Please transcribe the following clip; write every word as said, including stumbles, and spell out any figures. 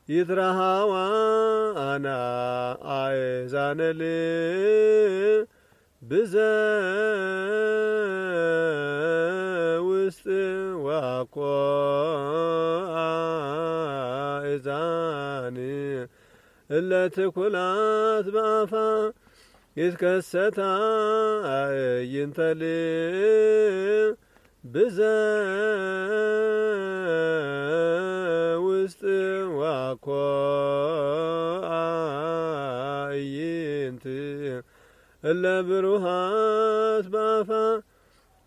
ይትረሃዋ አና አይዛነል ብዘ ውስጥ ዋኮ አይዛን እለትኩላት በአፋ ይትከሰታ ይንተል ብዘ ውስጥ ዋኮ አይንት እለ ብሩሃ